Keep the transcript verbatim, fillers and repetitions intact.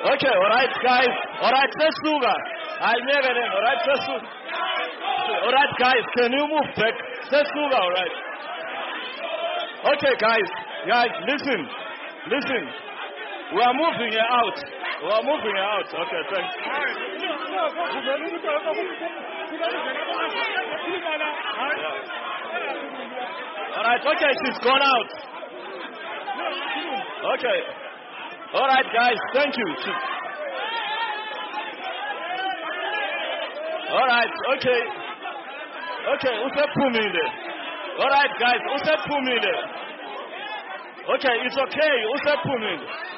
Okay, alright guys. Alright, sesuka. Hayi ngeke le, alright sesuka. Alright guys, can you move back? Sesuka, alright. Okay guys, guys, listen. Listen. We are moving her out. We are moving her out. Okay, thanks. Alright, okay, she's gone out. Okay. Alright guys, thank you. Alright, okay. Okay, usephumile. Alright guys, usephumile. Okay, it's okay, usephumile.